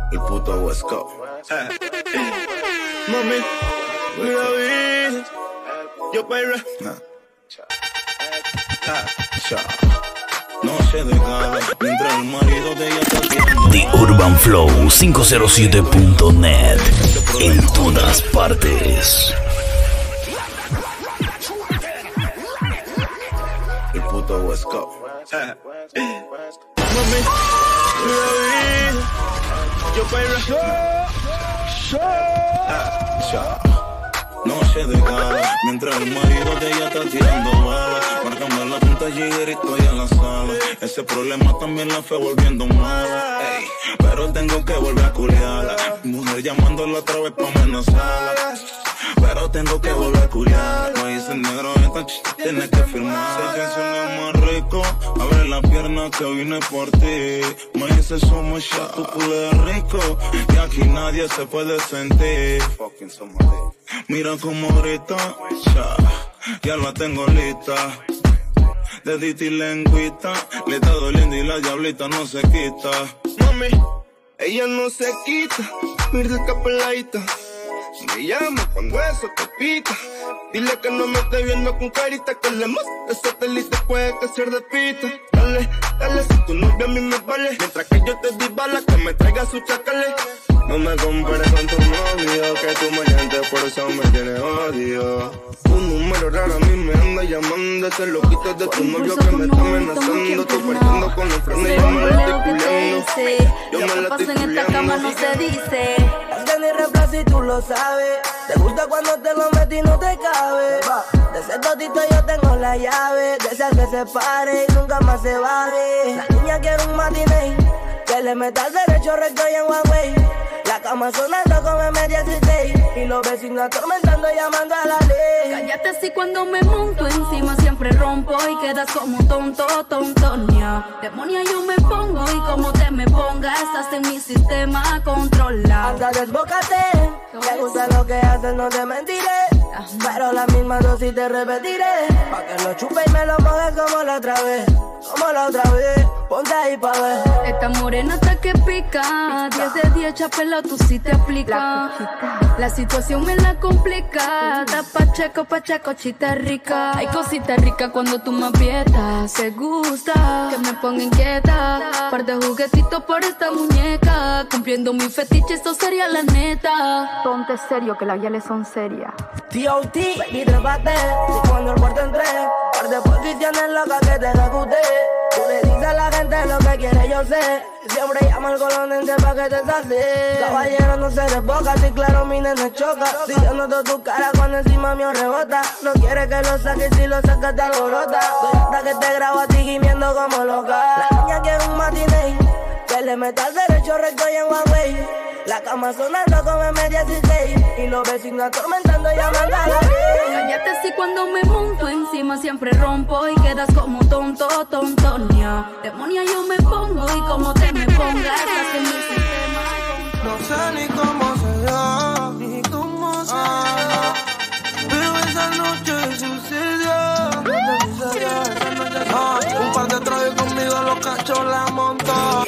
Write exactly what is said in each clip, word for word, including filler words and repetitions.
El puto West Coast. Mami, mira bien. Yo perra. Noche de gala, mientras el marido de ella está tirando. The Urban Flow quinientos siete punto net. En todas partes. El puto West Coast. Mami, mira bien. Yo perra. Noche de gala, mientras el marido de ella está tirando balas. Marcando la punta Jigger y estoy en la sala. Ese problema también la fue volviendo mala. Ey, pero tengo que volver a culiarla. Mujer llamándola otra vez pa' amenazarla. Pero tengo que volver a culiarla. Me dice negro, esta ch... tienes que firmar. Esa canción es más rico. Abre la pierna que vine por ti. Me dice somos ya, tu culo es rico. Y aquí nadie se puede sentir. Mira como grita, ya, ya la tengo lista. Dedito y lengüita, le está doliendo y la diablita no se quita. Mami, ella no se quita, mira esta peladita. Me llama cuando eso te pita. Dile que no me esté viendo con carita, que le más de satélite puede que ser de pita. Dale, dale, si tu novia a mí me vale. Mientras que yo te di bala, que me traiga su chacale. No me compares con tu novio, que tú me mientes, por eso me tienes odio. Un número raro a mí me anda llamando, ese loquito de tu novio que me está amenazando. Tú partiendo con el freno y yo me la estoy culiando. Yo me la estoy culiando. En esta cama no se dice. Hazte ni reemplazo y tú lo sabes. Te gusta cuando te lo metí y no te cabe. De ese totito yo tengo la llave. De esas que se pare y nunca más se baje. La niña quiere un matiné, que le meta al derecho recto y en Huawei. La cama sonando como media dieciséis. Y los vecinos atormentando llamando a la ley. Cállate si cuando me monto encima siempre rompo y quedas como tonto, tontonia. Demonia yo me pongo y como te me pongas estás en mi sistema controlado. Anda desbócate, te gusta lo que haces, no te mentiré. Pero la misma dosis te repetiré. Pa' que lo chupe y me lo mojes como la otra vez. Como la otra vez, ponte ahí pa' ver. Esta morena está que pica, diez de diez chapela tú sí te aplica. La situación me la complica. Da pacheco, pacheco, chita rica. Hay cosita rica cuando tú me aprietas. Se gusta que me ponga inquieta. Par de juguetitos por esta muñeca. Cumpliendo mi fetiche, esto sería la neta. Ponte serio que las guiales son serias. T O T, baby, trépate. Y cuando el cuarto entré, par de posiciones locas que te ejecuté. Tú le dices a la gente lo que quiere, yo sé. Siempre llama al colonense pa' que te salte. Caballero, no se desboca, si claro mi nene choca. Si yo noto tu cara cuando encima mío rebota. No quiere que lo saques, si lo sacas te alborota. Soy hasta que te grabo a ti gimiendo como loca. La niña quiere un matiné, que le meta al derecho recto y en Huawei. La cama sonando como media dieciséis. Y los vecinos atormentando llamando a la ley. Cállate si cuando me monto encima siempre rompo y quedas como tonto, tontonia. Demonia yo me pongo y como te me pongas estás en mi sistema. No sé ni cómo se dio, ni cómo se dio, pero esa noche sucedió. Ah, un par de tragos conmigo los cachos la montó.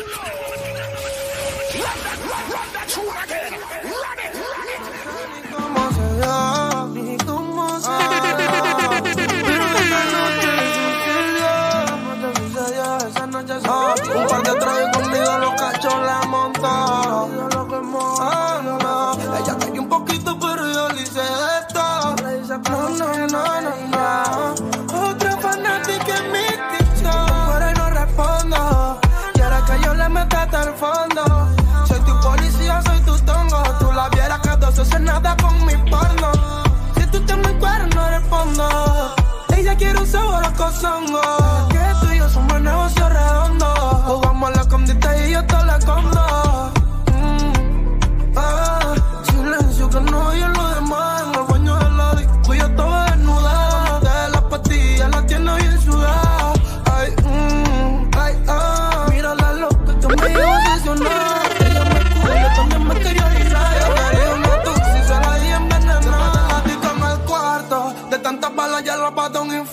Un par de tragos conmigo los cachos la montó. Ah, no, no. Ella cayó un poquito pero yo le hice esto. No, no, no, no, no. Otra fanática en mi TikTok, pero no respondo. Quiere que yo le meta hasta el fondo. Soy tu policía, soy tu tongo. Tú la vieras que dos hace nada con mi porno. Si tú te me encuentras no respondo. Ella quiere un sabor a cozongo. Que tú y yo somos negocio redondo. Jugamos a la condita y yo te la escondo. Mm, ah, silencio que no oye lo demás. En el baño de la disco yo estaba desnuda. De las pastillas la tiene bien sudada. Ay, mm, ay, ah. Mira la loca que me lleva a obsesionar. Ella me cubre, yo también me quería orinar. Ella quería una tuxi, se la di envenenada. La disco en el cuarto. De tantas balas ya la pata un infarto.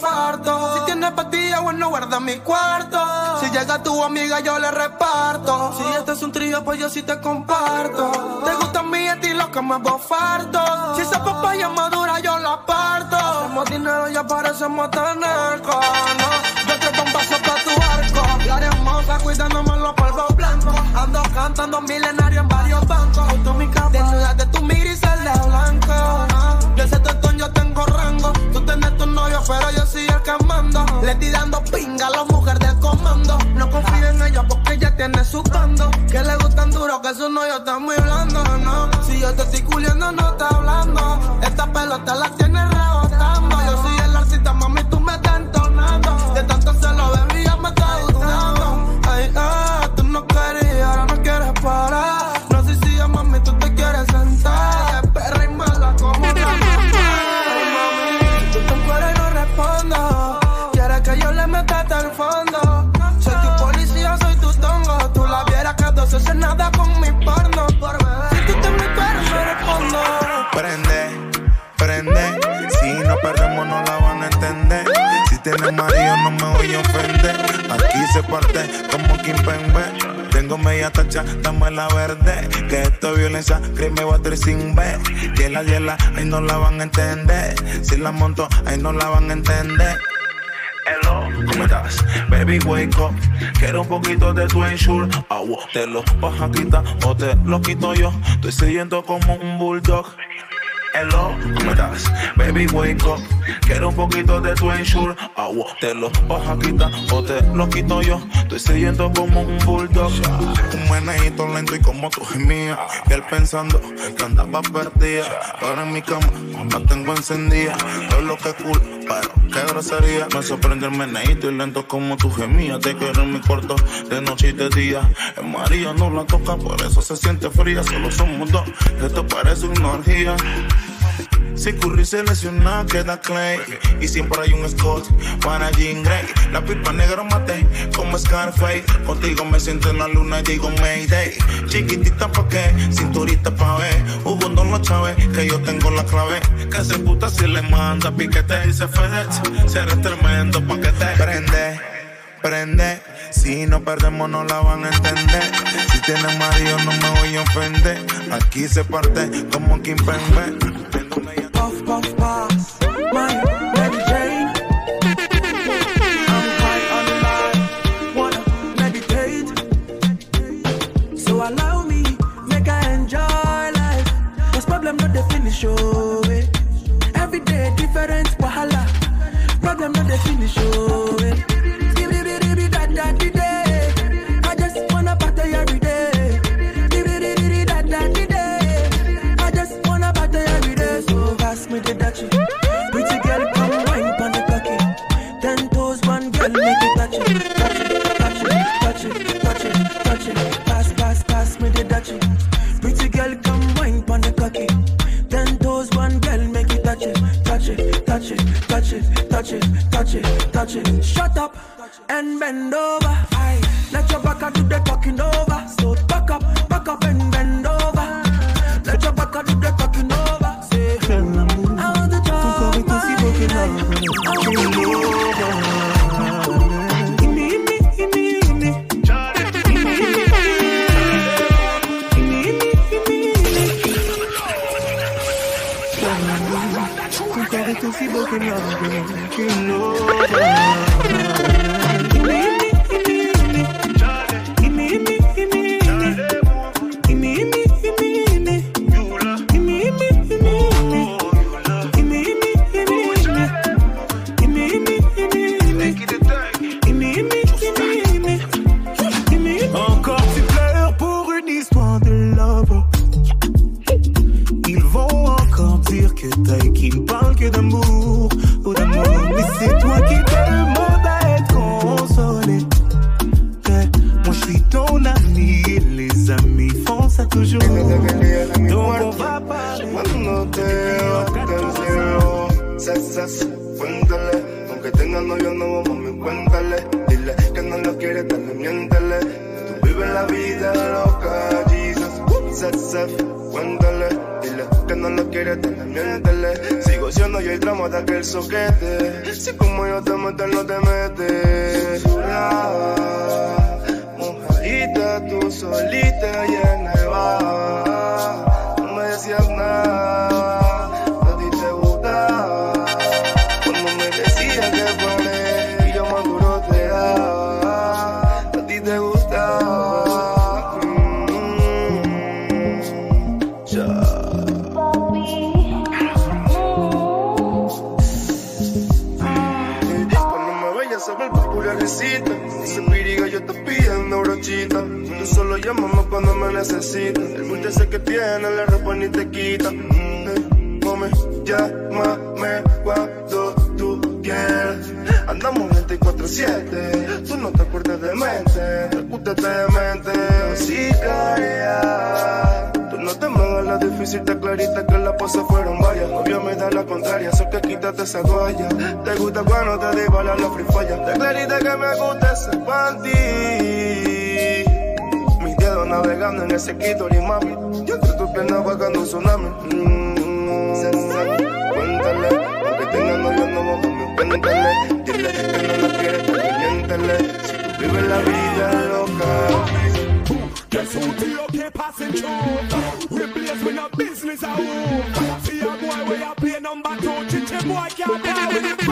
parto. Si tienes pastillas, bueno, guarda mi cuarto. Si llega tu amiga, yo le reparto. Si este es un trío, pues yo sí te comparto. Te gusta mi estilo que me bofarto. Si esa papaya madura, yo la parto. Hacemos dinero y parecemos tener cono. Yo trepo un paso pa' tu arco. La hermosa cuidándome los polvos blancos. Ando cantando milenario en varios bancos. Auto mi capa, desnuda de tu miris celda blanco. De ese tetón yo tengo rango. Tú tenés tu novio, pero yo soy el que mando. Le estoy dando pinga a la mujer del comando. No confío en ella porque ella tiene su bando. Que le gustan duro, que su novio está muy blando, no. Si yo te estoy culiando, no está hablando. Esta pelota la tiene rebotando. Yo soy el artista, mami, tú me estás entonando. De tanto se lo bebí, ya me está gustando. Ay, ah, tú no querías, ahora no quieres parar. No sé si ya, mami, tú te quieres sentar. Es perra y mala como una Ay, mami, tú te encueras y no respondo. Quieres que yo le meta hasta el fondo. Soy tu policía, soy tu tongo. Tú la vieras que dos haces nada con mi porno. Por bebé, si tú te me esperas, no respondo. Prende, prende. Si no perdemos, no la van a entender. Si tienes marido, no me voy a ofender. Aquí se parte como Kim Pembe. Tengo media tacha, dame la verde. Que esto es violencia, crimen, water sin ver. Hiela, hiela, ahí no la van a entender. Si la monto, ahí no la van a entender. Hello, ¿cómo estás? Baby, wake up. Quiero un poquito de tu ensure. Agua, te lo vas a quitar o te lo quito yo. Estoy siguiendo como un bulldog. Hello, ¿cómo estás? Baby, wake up. Quiero un poquito de tu ensure. Agua, te lo vas a quitar o te lo quito yo. Estoy siguiendo como un bulldog. Un menejito lento y como tú gemías. Y él pensando que andaba perdida. Ahora en mi cama la tengo encendida. Todo lo que es cool, pero qué grosería. Me sorprende el menejito y lento como tú gemías. Te quiero en mi cuarto de noche y de día. En María no la toca, por eso se siente fría. Solo somos dos, esto parece una orgía. Si Curry se lesiona, queda Clay. Y siempre hay un Scott para Jean Grey. La pipa negra maté como Scarface. Contigo me siento en la luna y digo Mayday. Chiquitita pa' qué, cinturita pa' ver. Hugo no lo chave, que yo tengo la clave. Que se puta si le manda piquete. Dice FedEx, seré tremendo paquete. Prende, prende. Si no perdemos no la van a entender. Si tienes marido no me voy a ofender. Aquí se parte como Kim Pembe. Puff, puff, pass, my Mary Jane. I'm high on life, wanna meditate. So allow me, make I enjoy life. Cause problem not the finish, oh, eh. Every day different wahala. Problem not the finish, oh, eh. I just wanna party every day. I just wanna party every day. So pass me the dachi. Pretty girl, come wine pon the cocky. Ten toes, one girl, make it touch it, touch it, touch it, touch it, touch it, touch it. Pass, pass, pass me the dachi. Pretty girl, come wine pon the cocky. Ten toes, one girl, make it touch it, touch it, touch it, touch it, touch it, touch it, touch it. Shut up and bend over. Aye. Let your back do the talking over. So back up, back up and bend over. Let your back do the talking over. Say, I want to talk my Ton si beau que l'homme, tu l'auras. D'amour ou d'amour, mais c'est toi qui demande à être consolé. Ouais, moi je suis ton ami et les amis font ça toujours. Donc on va parler. Cuando te cancelo, sexas, cuéntale. Aunque tenga novio no mami, cuéntale. Dile que no lo quiere, dale, miéntale. Tú vives la vida loca, Jesus. Sexas, cuéntale. Dile que no lo quiere, dale, miéntale. Sigo emociono y el drama de aquel soquete. Si como yo te meto, no te metes. Ah, mojadita, tú solita y en nevada. No me decías nada, a ti te gustaba. Cuando me decías que pone y yo más duro te daba. A ti te gustaba. Mm-hmm. Yeah. Sabe el popularecita. Ese piriga yo te pidiendo brochita. Tú solo llámame cuando me necesitas. El gusto ese que tiene le responde y te quita. Mm, come, llámame cuando tú quieras. Andamos veinticuatro siete. Tú no te acuerdas de mente. Recústate de mente. Sicaria. Tú no te me hagas la difícil, te clarita que las cosas fueron varias. Obvio me da la contraria, eso que quítate esa toalla. Te gusta cuando te di balas la free falla. Te clarita que me gusta ese panty. Mis dedos navegando en ese Kitori, mami. Yo entre tus piernas bajando un tsunami. Mm-hmm. Cuéntale, aunque tenga novio no vamos a cuéntale. Dile que no la quieres, pero miéntele. Si tú vives la vida loca. Guess who to your K passing through? Replace with no business a move. See a boy where you play number two. Chiche boy can't die with the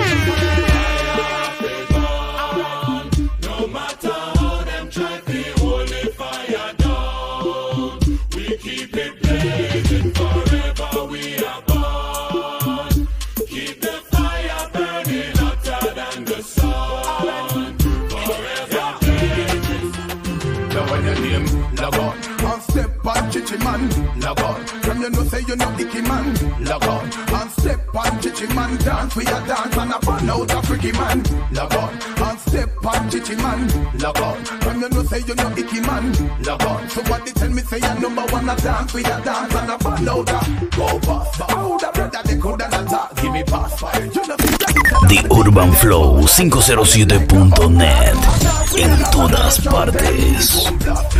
no matter how them try to hold the fire down, we keep it blazing forever. We are born. Keep the fire burning hotter than the sun. Forever blazing. Now when your name log on, and step on Chichi man, log on. From you know say you know Icky man, log on. And step on Chichi man, dance we a dance and a burn out a freaky man, log on. And step on Chichi man, log on. From you know say you know Icky man, log on. Somebody tell me say you number one a dance we a dance and a burn out a go pass. But how the brother they coulda not talk, give me pass fire. You know The Urban Flow quinientos siete punto net en todas partes.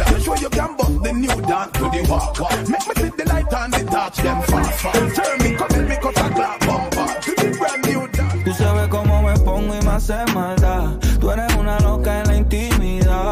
Tú sabes cómo me pongo y me hace maldad. Tú eres una loca en la intimidad.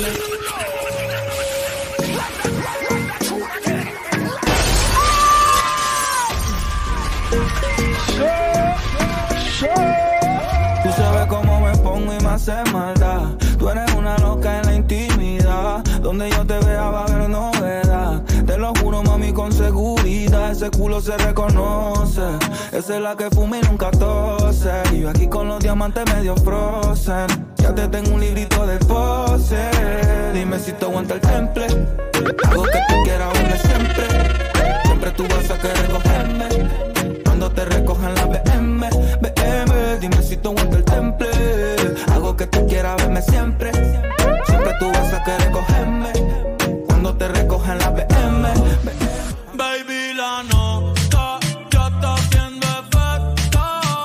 Tú sabes cómo me pongo y me hace maldad. Tú eres una loca en la intimidad. Donde yo te vea va a haber novedad. Te lo juro, mami, con seguridad. Ese culo se reconoce. Esa es la que fuma y nunca tose. Y yo aquí con los diamantes medio frozen. Ya te tengo un librito de pose. Dime si te aguanta el temple. Hago que tú quieras verme siempre. Siempre tú vas a querer cogerme. Cuando te recojan la B M, B M. Dime si te aguanta el temple. Hago que tú quieras verme siempre. Siempre tú vas a querer cogerme. Cuando te recojan la B M, B M. Baby, la nota ya está haciendo efecto.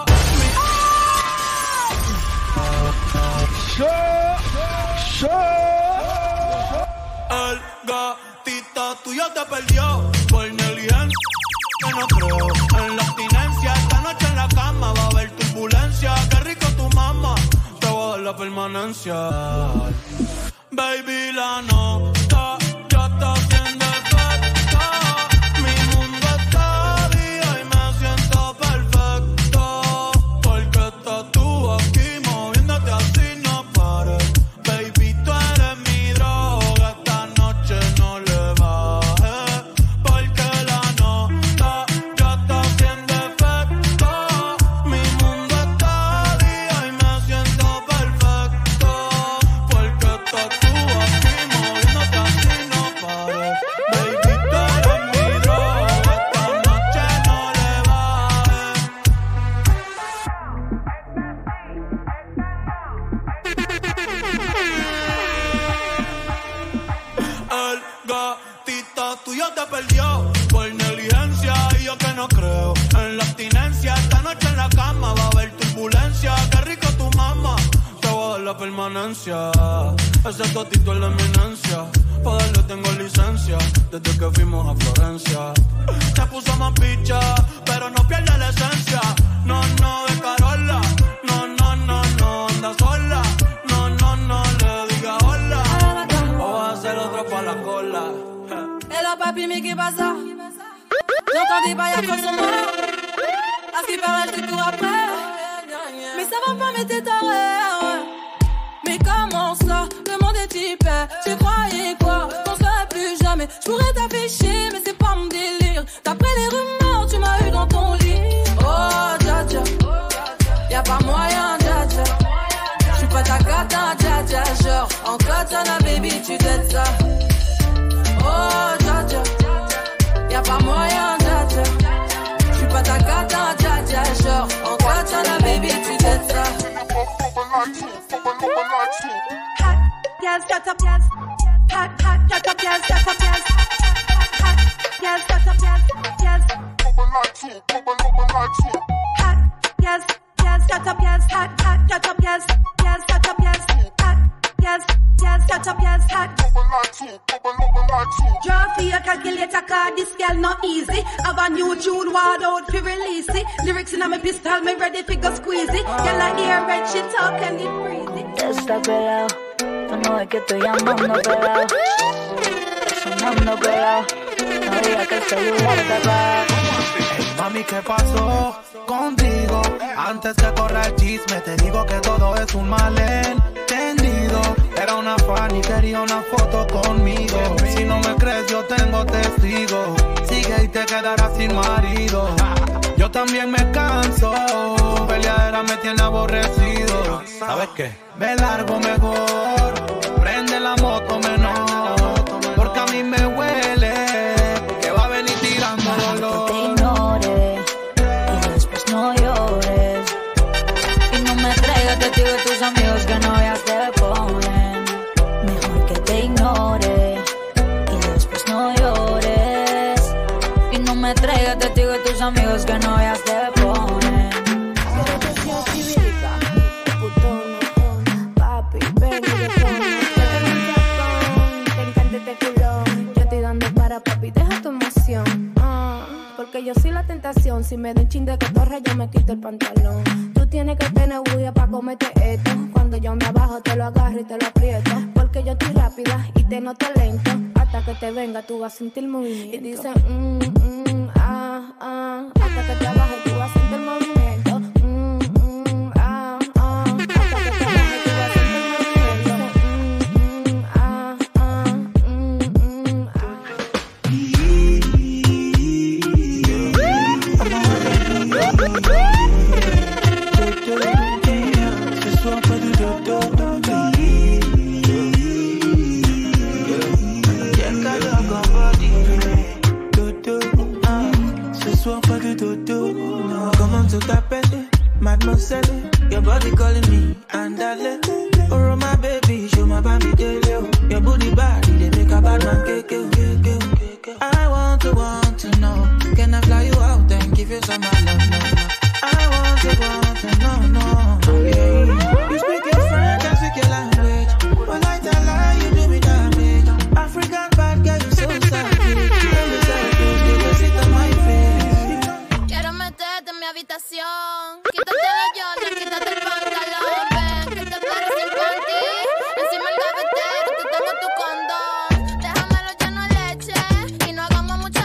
El gatito tuyo te perdió por negligencia. Que no creo en la abstinencia. Esta noche en la cama va a haber turbulencia. Qué rico tu mamá, te voy a dar la permanencia. Baby, la nota ya está haciendo efecto. Mi mundo está vivo y me siento perfecto. Porque estás tú aquí moviéndote así no pares. Baby, tú eres mi droga, esta noche no le bajes. Porque la nota ya está haciendo efecto. Mi mundo está vivo y me siento perfecto. Porque estás tú aquí moviéndote así no pares. Baby, tú eres mi droga, esta noche no le bajes. El gatito tuyo te perdió por negligencia. Y yo que no creo en la abstinencia. Esta noche en la cama va a haber turbulencia. Qué rico tu mamá, te voy a dar la permanencia. Ese gatito es la eminencia. Pa' darle tengo licencia. desde que fuimos a Florencia. Se puso más picha, pero no pierde la esencia. No, no, de Carola. No, no, no, no, anda sola. No, no, no, le diga hola. O va a hacer otro pa' la cola. Hello papi, mais qu'est-ce que ça? J'entendais pas y'a quoi sur moi. À ce qui paraît, je te cours après. Mais ça va pas, mais t'es taré. Mais comment ça? Le monde est hyper. Tu croyais quoi? Qu'on serait plus jamais. Je pourrais t'afficher, mais c'est pas mon délire. D'après les rumeurs, tu m'as eu dans ton lit. Oh, dja dja. Y'a pas moyen, dja dja. J'suis pas ta cata, dja dja. Genre, en katana, baby, tu t'aides ça. Oh, dja dja. Y'a pas moyen, dja dja. J'suis pas ta cata, dja dja. Genre, en katana, baby, tu t'aides ça. Hot, yes, shut up, yes. Hot, hot, shut up, yes, shut up, yes. Hot, yes, shut up, yes, yes. Hot, yes, yes, shut up, yes. Hot, hot, shut up, yes, yes, shut up, yes. Hot, yes, yes, shut up, yes. Hot. Draw for your calculator, cause this girl not easy. Have a new tune, ward out fi release it. Lyrics in my pistol, me ready fi go squeeze it. Girl I hear red, she talk and it breathe it. Está pelado, tú no ves que estoy llamando pelado. Sonando pelado, no digas que el celular está apagado. Mami, ¿qué pasó contigo? Antes que corra el chisme, te digo que todo es un malentendido. Era una fan y quería una foto conmigo. Si no me crees, yo tengo testigo. Sigue y te quedarás sin marido. Yo también me canso. Peleadera me tiene aborrecido. ¿Sabes qué? Me largo mejor. Prende la moto menor. Porque a mí me huele que va a venir tirando dolor. Te ignore y después no llores. Y no me traigas testigo de tus amigos que no veas te ponen. Mejor que te ignore y después no llores. Y no me traigas testigo de tus amigos que no veas te ponen. Papi, ven, te encanta este culón. Yo estoy dando para papi, deja tu emoción. Ah, porque yo soy la tentación. Si me den chin de cotorra, yo me quito el pantalón. Tú tienes que tener bulla pa' comerte esto. Cuando yo me abajo, te lo agarro y te lo aprieto. Porque yo estoy rápida y te noto lento. Hasta que te venga, tú vas a sentir movimiento. Y dicen, mmm, mmm, ah, ah. Hasta que te abajo, tú vas a sentir movimiento. Mmm, mmm, ah, ah. Hasta que te abajo, tú vas a sentir movimiento. Mmm, mmm, ah, ah. Mmm, mmm, ah. Ce soir pas de dodo. Ce soir pas de dodo. Comment tu t'appelles, mademoiselle? Your body calling me, andale. Oh my baby, show my baby daily. Your booty body, they make a bad man keke. I want to want to know, can I fly you out and give you some love? No, no. I want to want to know, no. Yeah. You speak your French, I speak your language. But I tell lie, you do me damage. African bad girl, you so savage. Quiero meterte en mi habitación